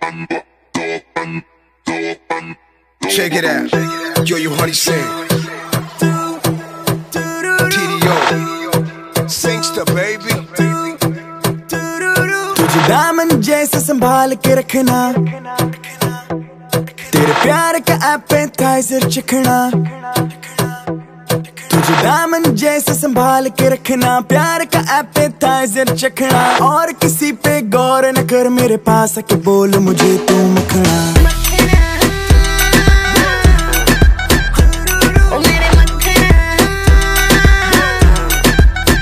Check it out. Yo, you honey sing. TDO. Singster baby. तुझे दामन जैसे संभाल के रखना, तेरे प्यार का एपेटाइजर चखना। तुझे दामन जैसे संभाल के रखना, प्यार का एपेटाइजर चखना। और किसी पे गौर न कर, मेरे पास आके बोल मुझे तू मखना।